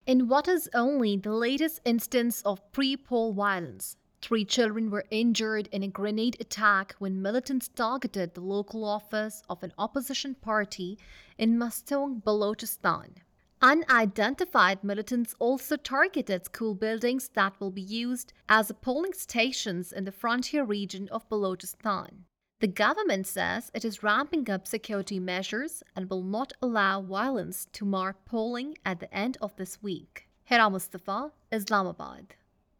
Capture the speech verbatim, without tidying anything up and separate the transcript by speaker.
Speaker 1: In what is only the latest instance of pre-poll violence, three children were injured in a grenade attack when militants targeted the local office of an opposition party in Mastung, Balochistan. Unidentified militants also targeted school buildings that will be used as polling stations in the frontier region of Balochistan. The government says it is ramping up security measures and will not allow violence to mar polling at the end of this week. Hira Mustafa, Islamabad.